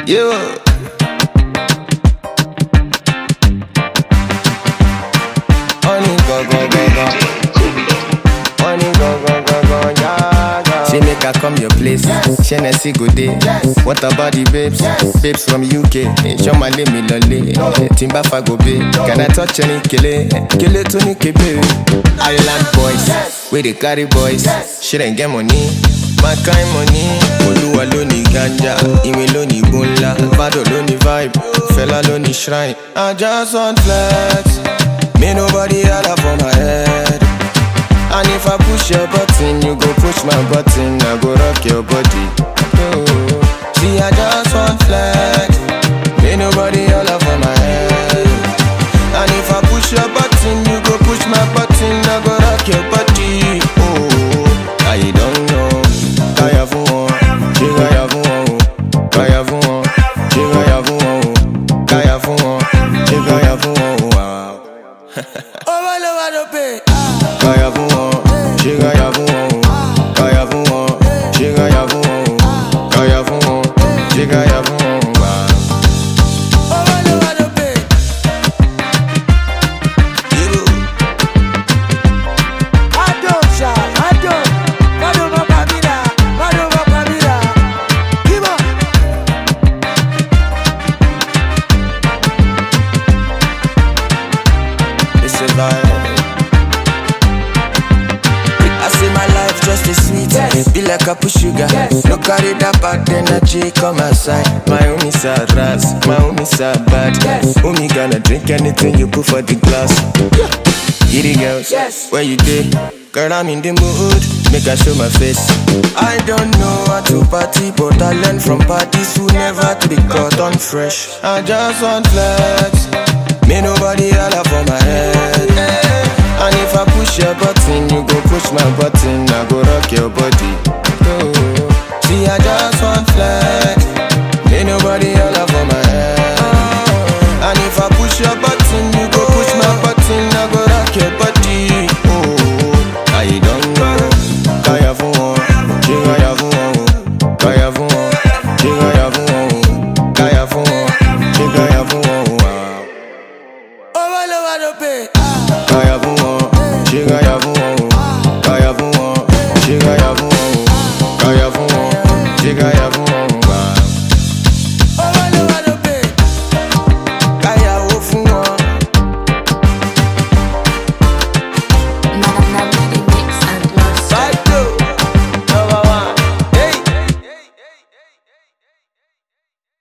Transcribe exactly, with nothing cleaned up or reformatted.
You. Honey, go, go, go, go. Honey, go, go, go, go, yeah, yeah. She make her come your place. She na see good day. What about the babes? Babes from U K. Show my let me lolly. Timba fago be. Can I touch any kele? Kele to ni kebe. Island boys, we they carry boys. She didn't get money. My kind money. Oluwa lo ni ganja, ime lo ni bunla, Bado lo ni vibe, fella lo ni shrine. I just want flex. Me nobody holla for my head. And if I push your button, you go push my button. I go rock your body. Oh. See, I just want flex. Me nobody holla for my head. And if I push your button, you go push my button. I go rock your body. Oh, I don't know. Kaya fun won, she kaya fun won, kaya fun won, she kaya fun won, kaya fun won, she kaya fun won. Wow. Oh, lo wa do pe. Kaya fun won, she kaya fun won, kaya fun won, she kaya fun won, kaya fun won, she kaya fun won. Wow. Oh, lo wa do pe. You. I don't shout, I don't. I don't know Babila, I don't know Babila. Give up. It's a vibe. I see my life just a sweet. Yes. Be like a push sugar. Yes. No carry that bad energy come outside. My homie sad ras, my homie sad bad. Yes. Homie gonna drink anything you put for the glass. Yeah. Giddy girls, yes. Where you did? Girl, I'm in the mood. Make I show my face. I don't know how to party, but I learn from parties who never to be caught on fresh. I just want flex. Me nobody holla for my head. And if I push your button, you go push my button. I go rock your body.